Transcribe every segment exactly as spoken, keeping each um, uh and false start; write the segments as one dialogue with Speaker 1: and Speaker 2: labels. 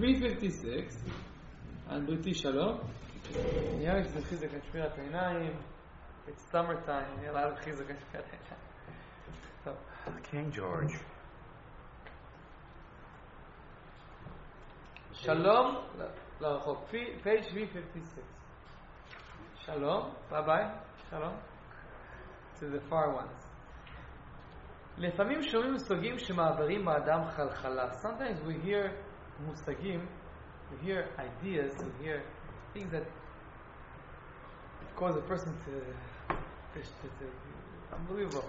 Speaker 1: three fifty-six, and B'ti Shalom. Yeah, it's the Chizuk and Shmirat Einayim. It's summertime. Yeah, a lot of Chizuk and Shmirat Einayim. So,
Speaker 2: King George.
Speaker 1: Shalom. No, page three fifty-six. Shalom. Bye bye. Shalom. To the far ones. לפעמים שומעים מושגים שמעברים באדם חלחלה. Sometimes we hear מושגים, we hear ideas, we hear things that cause a person to, to, to, to unbelievable.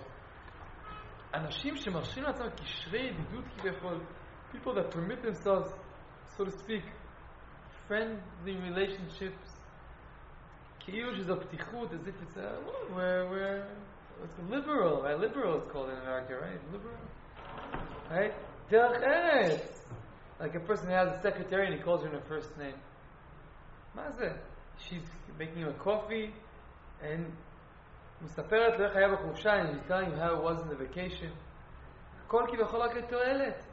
Speaker 1: אנשים שמרשים לעצמם קשרי ידידות כביכול, people that permit themselves, so to speak, friendly relationships, כאילו שזו פתיחות, as if it's a, we're, we're it's liberal, right? Liberal is called in America, right? Liberal, right? Derech Eretz. Like a person who has a secretary and he calls her in her first name. מה? She's making him a coffee and מספרת לו איך היה בחופשה and she's telling him how it was in the vacation. הכל כביכול רק לתועלת.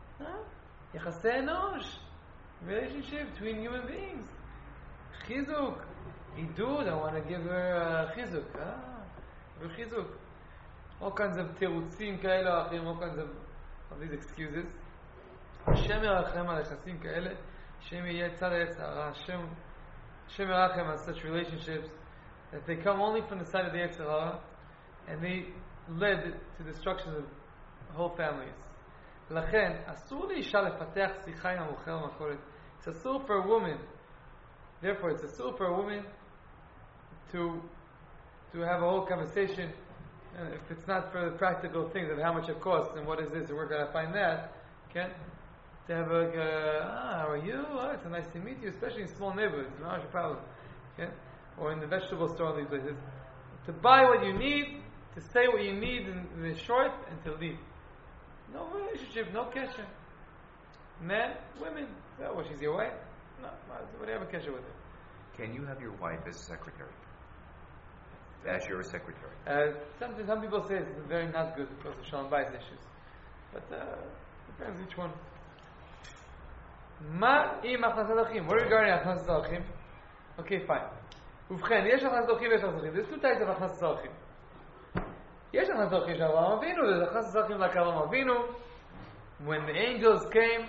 Speaker 1: יחסי אנוש. Relationship between human beings. חיזוק. עידוד, I want to give her uh, חיזוק. Ah. וחיזוק. All kinds of תירוצים כאלה או אחרים, all kinds of, of these excuses. השם ירחם על יחסים כאלה, השם יהיה צד היצר הרע, השם, השם ירחם על such relationships that they come only from the side of the יצר הרע and they led to destruction of whole families. לכן, אסור לאישה לפתח שיחה עם המוכר במכולת. It's אסור for a woman, therefore it's אסור for a woman to to have a whole conversation, uh, if it's not for the practical things of how much it costs and what is this and where can I find that, okay? To have like, uh, ah, how are you? Oh, it's nice to meet you, especially in small neighborhoods, not a problem, okay? Or in the vegetable store in these places. To buy what you need, to say what you need in, in the short, and to leave. No relationship, no kesher. Men, women, oh, well, she's your wife? No, whatever kesher with her.
Speaker 2: Can you have your wife as secretary? As your secretary.
Speaker 1: Uh, some, some people say it's very not good because of Shalom Bayis issues. But uh, depends each one. מה עם הכנסת אורחים? What regarding הכנסת אורחים? Okay, fine. ובכן, יש הכנסת אורחים ויש הכנסת אורחים. There's two types of הכנסת אורחים. יש הכנסת אורחים של אברהם אבינו, there's הכנסת אורחים like אברהם אבינו. When the angels came,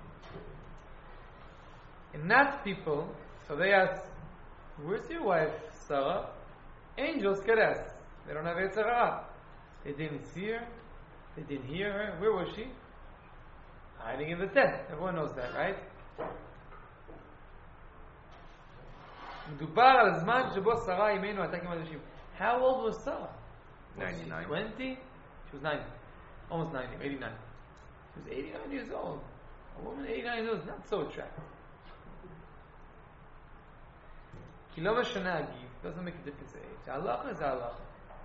Speaker 1: and that people, so they asked, where's your wife, Sarah? Angels could ask. They don't have Yetzer Hara. They didn't see her. They didn't hear her. Where was she? Hiding in the tent. Everyone knows that, right? מדובר על הזמן שבו שרה אימנו הייתה כמעט אנשים. How old was Sarah?
Speaker 2: ninety-nine.
Speaker 1: twenty? She was ninety. Almost ninety. eighty-nine. She was eighty-nine years old. A woman eighty-nine years old is not so attractive. כי לא משנה הגיל. Doesn't make a difference in age. Halacha is halacha.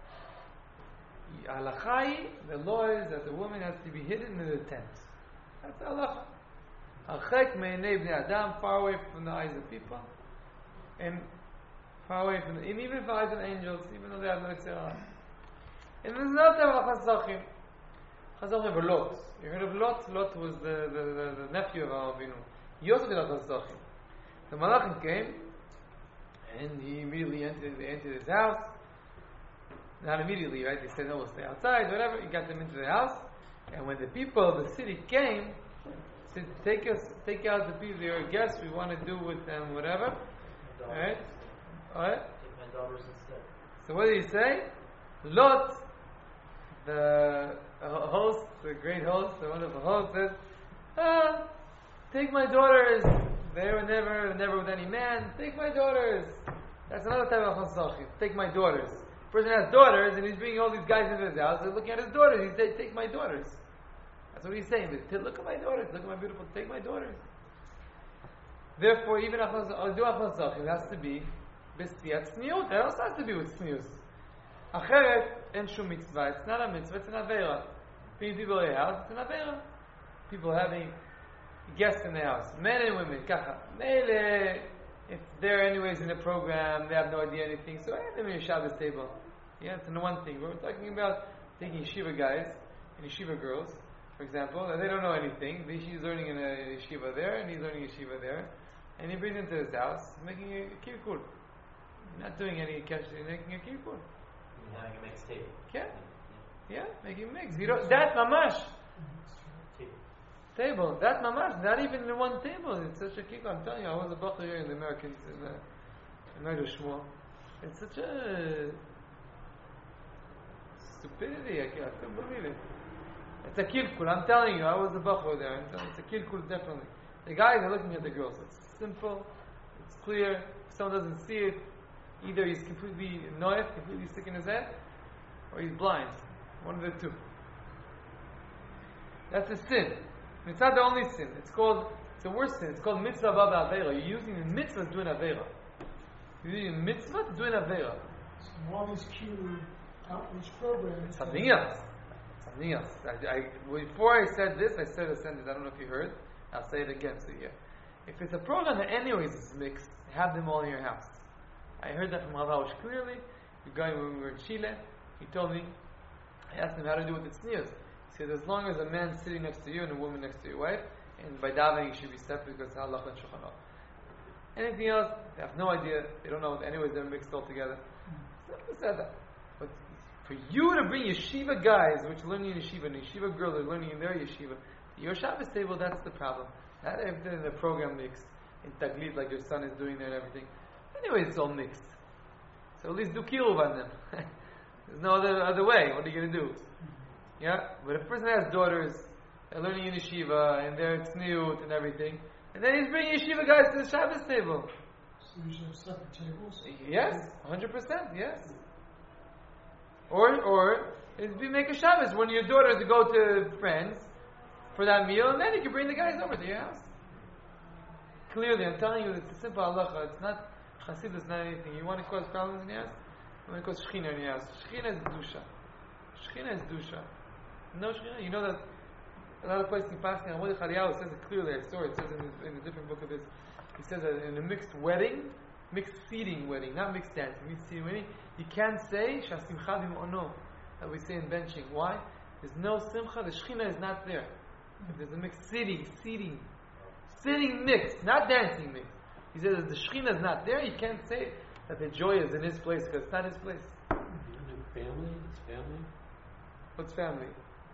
Speaker 1: Halacha is, the law is that the woman has to be hidden in the tent. That's halacha. Harchek me'enei bnei adam, far away from the eyes of people, and far away from the, and even far away from angels, even though they have no Yetzer Hara. And there's another type of chazachim. Chazachim were Lot. You heard of Lot? Lot was the, the, the, the nephew of Avraham Avinu. He also did chazachim. The Malachim came, and he immediately entered, they entered his house. Not immediately, right? They said, no, we'll stay outside, whatever. He got them into the house. And when the people of the city came, said, take us, take out the people, your guests, we want to do with them, whatever. Alright? Alright?
Speaker 3: Take my daughters instead.
Speaker 1: So what did he say? Lot, the host, the great host, the wonderful host, says, ah, take my daughters. They were never, never with any man. Take my daughters. That's another type of chasachim. Take my daughters. The person has daughters, and he's bringing all these guys into his house. They're looking at his daughters. He said, "Take my daughters." That's what he's saying. Look at my daughters. Look at my beautiful. Take my daughters. Therefore, even do chasachim has to be b'stiat tzniut. It also has to be with tznius. Acheret en shum mitzvah. It's not a mitzvah. It's an avera. Bringing people to your house. It's an avera. People having guests in the house, men and women, kacha. Mele, if they're anyways in the program, they have no idea anything, so I have them in your Shabbos table. Yeah, it's one thing. We're talking about taking yeshiva guys and yeshiva girls, for example, and they don't know anything. She's learning in a yeshiva there, and he's learning yeshiva there, and he brings him to his house, making a kirkul. Not doing any kesher, making a kirkul.
Speaker 3: You're having a mixed table.
Speaker 1: Yeah, yeah, making a mix. You don't, that mamash. Table. That mamash, not even in one table. It's such a kick. I'm telling you, I was a bacher here in the Americans in the American Shmuel. It's such a stupidity. I, I couldn't believe it. It's a kilkul. I'm telling you, I was a bacher there. I'm telling you, it's a kilkul definitely. The guys are looking at the girls. It's simple. It's clear. If someone doesn't see it, either he's completely noif, completely sick in his head, or he's blind. One of the two. That's a sin. It's not the only sin. It's called, it's a worse sin. It's called mitzvah baba aveira. You're using the mitzvah to do an aveira. You're using a mitzvah to do an aveira.
Speaker 4: So all these Q outreach programs.
Speaker 1: It's something else. Something else. I, I, before I said this, I said a sentence. I don't know if you heard. I'll say it again so you hear. If it's a program that anyways is mixed, have them all in your house. I heard that from Rav Aush clearly. We're going when we were in Chile. He told me, I asked him how to do with the tznius. He said, as long as a man sitting next to you and a woman next to your wife, and by davening you should be separate because halach and shulchan aruch. Anything else, they have no idea. They don't know. Anyways, they're mixed all together. So I said that. But for you to bring yeshiva guys, which are learning in yeshiva, and yeshiva girls are learning in their yeshiva, to your Shabbos table, that's the problem. Not everything in the program mixed in taglit like your son is doing there and everything. Anyways, it's all mixed. So at least do kiruv on them. There's no other other way. What are you going to do? Yeah, but if a person has daughters, they're learning in yeshiva, and they're tzniut and everything, and then he's bringing yeshiva guys to the Shabbos table.
Speaker 4: So we should have separate tables?
Speaker 1: Yes, one hundred percent, yes. Or, or, is we make a Shabbos when your daughters go to friends for that meal, and then you can bring the guys over to your house. Clearly, I'm telling you, it's a simple halacha. It's not Chassidus, not anything. You want to cause problems in your house? You want to cause Shechina in your house. Shechina is Dusha. Shechina is Dusha. No Shechina. You know that a lot of places in Paskin, Amod Chaliyahu says it clearly. I saw it. It says in, in a different book of his. He says that in a mixed wedding, mixed seating wedding, not mixed dancing, mixed seating wedding, you can't say Shasimcha b'mo'ono, that we say in benching. Why? There's no simcha. The Shechina is not there. If there's a mixed seating, seating, sitting mixed, not dancing mixed. He says if the Shechina is not there, you can't say that the joy is in his place because it's not his place.
Speaker 3: Family? It's family?
Speaker 1: What's family?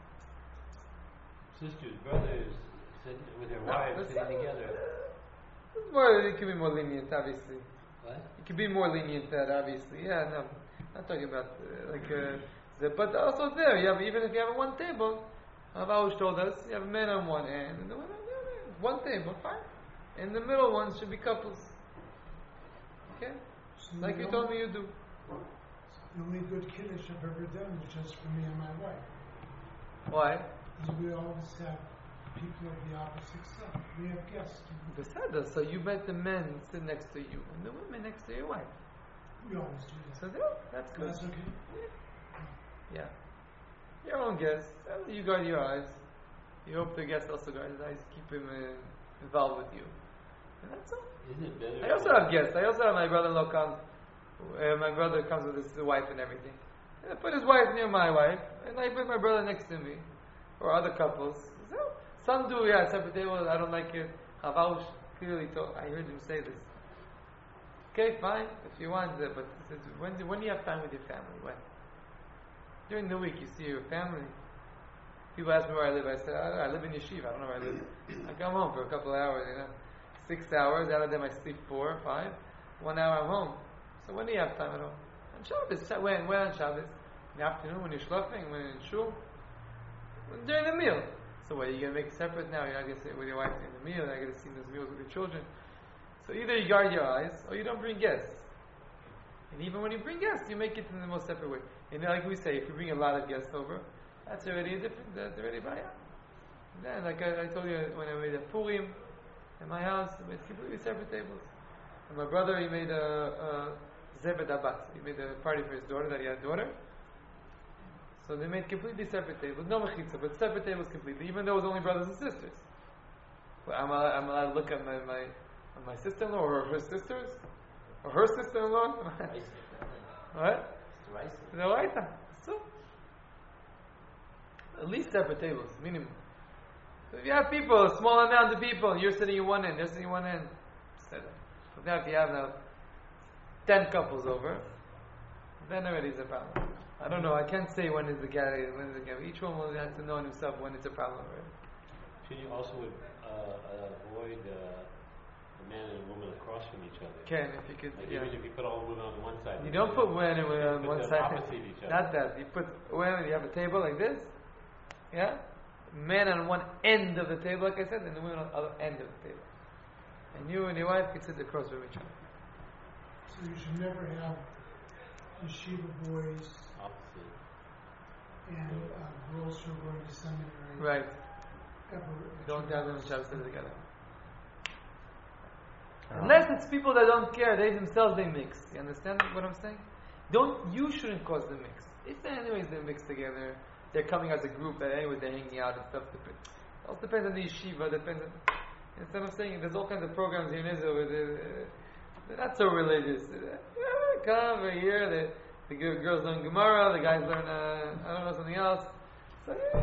Speaker 3: Sisters, brothers, sitting with their
Speaker 1: No,
Speaker 3: wives,
Speaker 1: that's
Speaker 3: sitting
Speaker 1: not-
Speaker 3: together.
Speaker 1: It's more, it can be more lenient, obviously.
Speaker 3: What?
Speaker 1: It can be more lenient that, obviously. Yeah, no, I'm not talking about uh, like, uh, the, but also there, you have even if you have one table. Rav Aush told us you have men on one end and the women on the other end. One table, fine. And the middle ones should be couples. Okay,
Speaker 4: So
Speaker 1: like
Speaker 4: the
Speaker 1: you
Speaker 4: only-
Speaker 1: told me you do.
Speaker 4: The only good kiddush I've ever done was just for me and my wife.
Speaker 1: Why?
Speaker 4: Because we always have people of the opposite sex. We have guests.
Speaker 1: Besada. So you met the men sit next to you and the women next to your wife.
Speaker 4: We always do that.
Speaker 1: So there, that's good.
Speaker 4: That's okay.
Speaker 1: Yeah. Your own guest. Uh, You guard your eyes. You hope the guest also guards his eyes. Keep him uh, involved with you. And that's all.
Speaker 3: Isn't it better?
Speaker 1: I also have guests. I also have my brother-in-law come. Uh, my brother comes with his wife and everything. And I put his wife near my wife, and I put my brother next to me, or other couples. So, some do, yeah, separate tables. I don't like it. Rav Aush clearly told. I heard him say this. Okay, fine, if you want, uh, but this is, when do, when do you have time with your family? When? During the week, you see your family. People ask me where I live. I said, I, I live in Yeshiva. I don't know where I live. I come home for a couple of hours. You know, six hours. Out of them, I sleep four, five. One hour, I'm home. So when do you have time at all? On Shabbos. When? When on Shabbos? In the afternoon, when you're schluffing, when you're in shul? When, during the meal. So what, are you going to make it separate now? You're not going to sit with your wife in the meal. You're not going to see those meals with your children. So either you guard your eyes, or you don't bring guests. And even when you bring guests, you make it in the most separate way. And like we say, if you bring a lot of guests over, that's already a different, that's already by Then, like I, I told you, when I made a Purim in my house, we made completely separate tables. And my brother, he made a, a Zebed Abat. He made a party for his daughter, that he had a daughter. So they made completely separate tables. No mechitza, but separate tables completely, even though it was only brothers and sisters. Well, I'm, allowed, I'm allowed to look at my, my, at my sister-in-law or her sisters? Or her sister-in-law? What?
Speaker 3: It's
Speaker 1: The right. So, at least separate tables, minimum. If you have people, a small amount of people, and you're sitting in one end, they're sitting in one end, set up. But now if you have now ten couples over, then already it's a problem. I don't know, I can't say when is the gathering, when is the gathering. Each one will have to know in himself when it's a problem already.
Speaker 3: Should you also uh, avoid uh, a man and a woman across from each other?
Speaker 1: Can, if you could,
Speaker 3: Like
Speaker 1: yeah.
Speaker 3: even if you put all women on one side.
Speaker 1: You don't put women and women on
Speaker 3: put
Speaker 1: one
Speaker 3: them
Speaker 1: side.
Speaker 3: opposite each other.
Speaker 1: Not that. You put women, you have a table like this, yeah? Men on one end of the table, like I said, and the women on the other end of the table. And you and your wife can sit across from each other.
Speaker 4: So you should never have yeshiva boys
Speaker 3: Opposite.
Speaker 4: and uh, girls who are going to seminary.
Speaker 1: Right.
Speaker 4: Ever.
Speaker 1: Don't have them in Shabbos together.
Speaker 5: Um,
Speaker 1: Unless it's people that don't care, they themselves they mix. You understand what I'm saying? Don't you shouldn't cause the mix. If they anyways they mix together, they're coming as a group that anyways they're hanging out and stuff. It also depends on the yeshiva, depends on instead of saying there's all kinds of programs here in Israel where they're, they're not so religious. Yeah, come over here, the, the g- girls learn Gemara, the guys learn uh, I don't know something else. So yeah.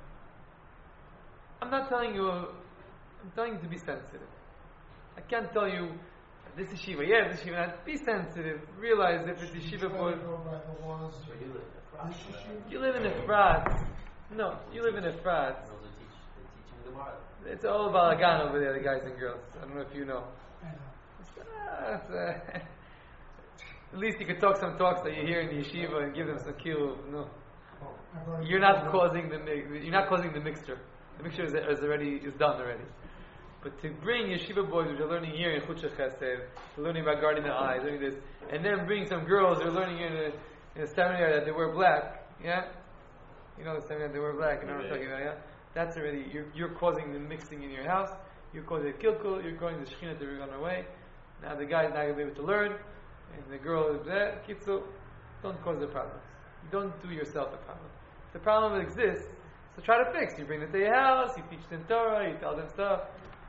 Speaker 1: I'm not telling you I'm telling you to be sensitive. I can't tell you this is yeshiva, yeah, this is yeshiva. Not. Be sensitive. Realize if it's
Speaker 4: You
Speaker 1: yeshiva
Speaker 4: try
Speaker 1: boy.
Speaker 4: to go by the laws
Speaker 3: So
Speaker 4: of
Speaker 3: you live in a
Speaker 4: this yeshiva.
Speaker 1: You live in a frat. No, you live in a frat.
Speaker 3: Those are teach, they're teaching Gemara.
Speaker 1: It's all balagan over there, the guys and girls. I don't know if you know.
Speaker 4: I know.
Speaker 1: It's, uh, it's, uh, at least you could talk some talks that you hear in the yeshiva and give them some kilo. No,
Speaker 4: I've already
Speaker 1: you're not
Speaker 4: told them.
Speaker 1: causing the mi- you're not causing the mixture. The mixture is, is already is done already. But to bring yeshiva boys, which are learning here in Chutz Chesed, learning about guarding the eyes, learning this, and then bring some girls who are learning in a, in a seminary that they wear black, yeah? You know the seminary that they wear black, you know what I'm talking about, yeah? That's already, you're, you're causing the mixing in your house, you're causing a kilkul, you're causing the shechina to run away. Now the guy's not going to be able to learn, and the girl is there, kitzu, don't cause the problems. Don't do yourself a problem. If the problem exists, so try to fix. You bring them to your house, you teach them Torah, you tell them stuff.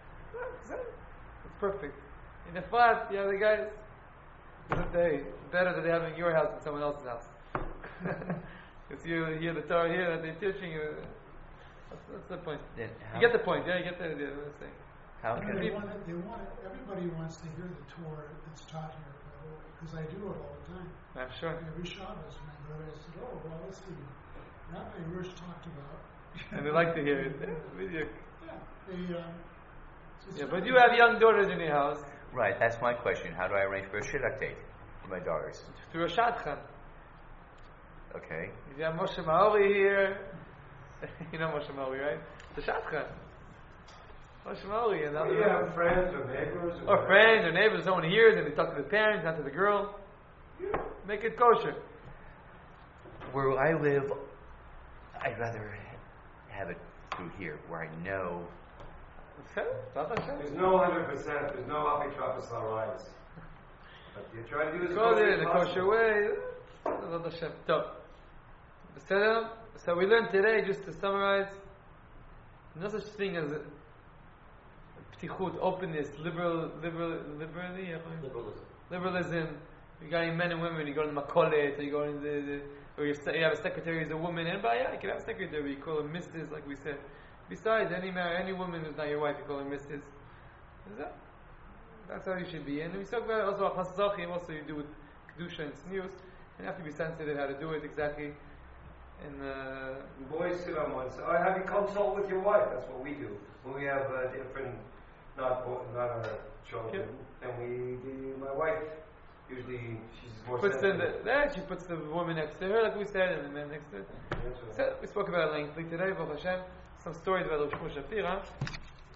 Speaker 1: It's perfect. In the flat, you have the guys. They better that they have in your house than someone else's house. Because you hear the Torah here that they're teaching you. That's, that's the point.
Speaker 5: Then
Speaker 1: You
Speaker 5: how,
Speaker 1: get the point, yeah? You get the idea of what I'm saying.
Speaker 5: how
Speaker 4: And
Speaker 5: can
Speaker 4: they
Speaker 1: people-
Speaker 4: want it, they want it, everybody wants to hear the Torah that's taught here, by the way, because I do it all the time.
Speaker 1: I'm sure.
Speaker 4: Every Shabbos, when I go there, I said, oh, well, let's see. Rabbi Rush talked about.
Speaker 1: And they like to hear it. Yeah, video.
Speaker 4: Yeah, they, um, it's
Speaker 1: Yeah,
Speaker 4: just-
Speaker 1: but you have young daughters in your house
Speaker 5: right? That's my question. How do I arrange for a shidduch date for my daughters?
Speaker 1: through a shadchan.
Speaker 5: Okay.
Speaker 1: If you have Moshe Maori here, you know Moshe Maori, right? The shadchan. Moshe Maori and
Speaker 6: Well,
Speaker 1: other
Speaker 6: you have friends or neighbors or,
Speaker 1: or friends or neighbors, someone hears and they talk to the parents, not to the girl. Make it kosher.
Speaker 5: Where I live, I'd rather have it through here, where I know.
Speaker 6: There's no hundred percent. There's no apitrapis rise. But you try to do as
Speaker 1: Go
Speaker 6: close
Speaker 1: there
Speaker 6: as
Speaker 1: in a
Speaker 6: possible.
Speaker 1: kosher way. Bezrat Hashem. So, בסדר? So we learned today, just to summarize, no such thing as ptichut, openness, liberal, liberal, liberally,
Speaker 3: Liberalism.
Speaker 1: liberalism. You got men and women. You go to the makolet, or you go to the, the or you you have a secretary as a woman. And by yeah, you can have a secretary. You call her Missus like we said. Besides, any man, any woman who's not your wife, you call her Missus Is that? That's how you should be. And we talk about also Achas Zachim, also you do with kedusha and tznius, and you have to be sensitive how to do it exactly. And uh,
Speaker 6: Boys sit on one side. Or have you consult with your wife. That's what we do. When we have uh, different, not bo- not our children, then we, the, my wife, usually she's more
Speaker 1: puts the,
Speaker 6: sensitive.
Speaker 1: there she puts the woman next to her, like we said, and the man next to her.
Speaker 6: That's right.
Speaker 1: So we spoke about it lengthily today, Baruch Hashem. Some stories about Rosh Shapira.